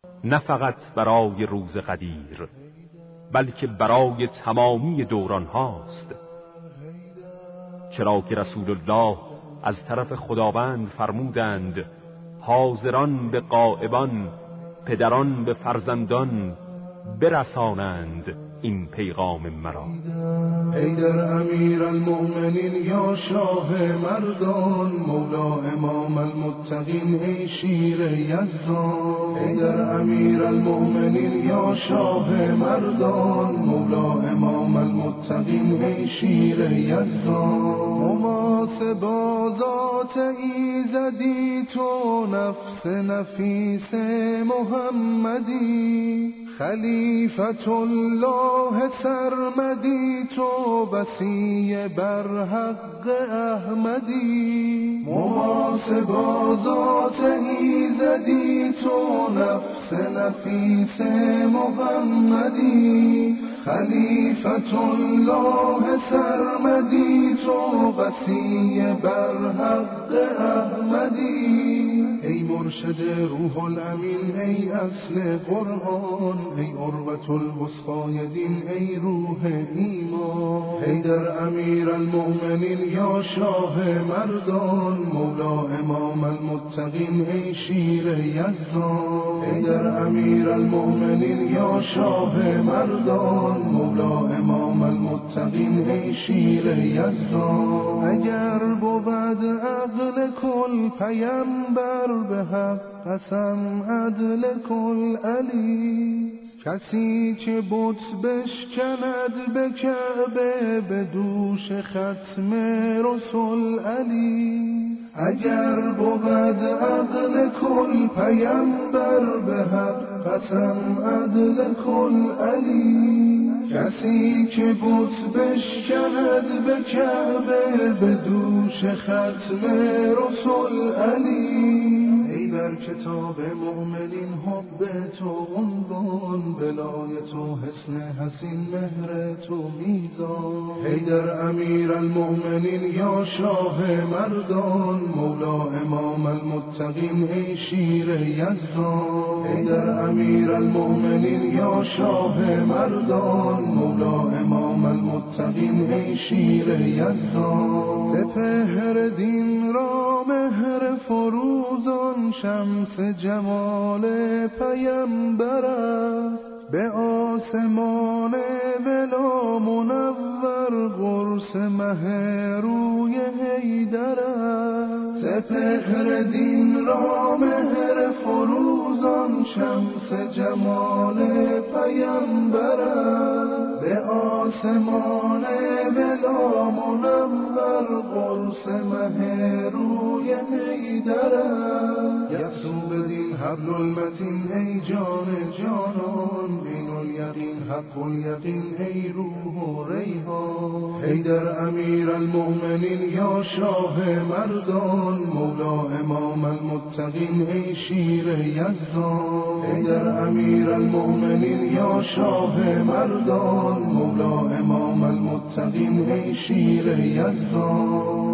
نه فقط برای روز قدیر بلکه برای تمامی دوران هاست. چرا که رسول الله از طرف خداوند فرمودند حاضران به غائبان، پدران به فرزندان برسانند این پیغام مرا. ای در امیر المؤمنین یا شاه مردان، مولا امام المتقین ای شیر یزدان. ای در امیر المؤمنین یا شاه مردان، مولا امام المتقین ای شیر یزدان. محاسبات ایزدی تو نفس نفیس محمدی، خلیفت الله سرمدی تو وصی بر حق احمدی. محاسبات ایزدی تو نفس نفیس محمدی، خلیفت الله سرمدی تو وصی بر حق احمدی. ای مرشد روح الامین ای اصل قرآن، ای عروة الوثقی دین ای روح ایمان. ای در امیر المؤمنین یا شاه مردان، مولا امام المتقین ای شیر یزدان. ای در امیر المؤمنین یا شاه مردان، مولا امام المتقین ای شیر یزدان. اگر بود عقل کل پیمبر به حق قسم عدل کل علی، کسی که بت بشکند به کعبه به دوش ختم رسول علی. اگر بود عقل کل پیمبر به حق قسم عدل کل علی، کسی که بت بشکند به کعبه به دوش ختم رسول علی. ای در کتاب مؤمنین حب تو عنوان، ولایت و حسن حسین مهر تو میزان. ای در امیر المؤمنین یا شاه مردان، مولا امام المتقین ای شیر یزدان. ای در امیر المؤمنین یا شاه مردان، مولا امام المتقین ای شیر یزدان. سپهر دین را مهر فروزان، شمس جمال پیمبر است، به آسمان ولا منور قرص مه روی حیدر است. سپهر دین را مهر فروزان، شمس جمال پیمبر است، به آسمان ولا منور قرص مه روی حیدر است. یفسو بدین حبل المتین ای جان جانان، بین الیقین حق الیقین ای روح و ریحان. ای در امیر المؤمنین یا شاه مردان، مولا امام المتقین ای شیر یزدان. ای در امیر المؤمنین یا شاه مردان، مولا امام المتقین ای شیر یزدان.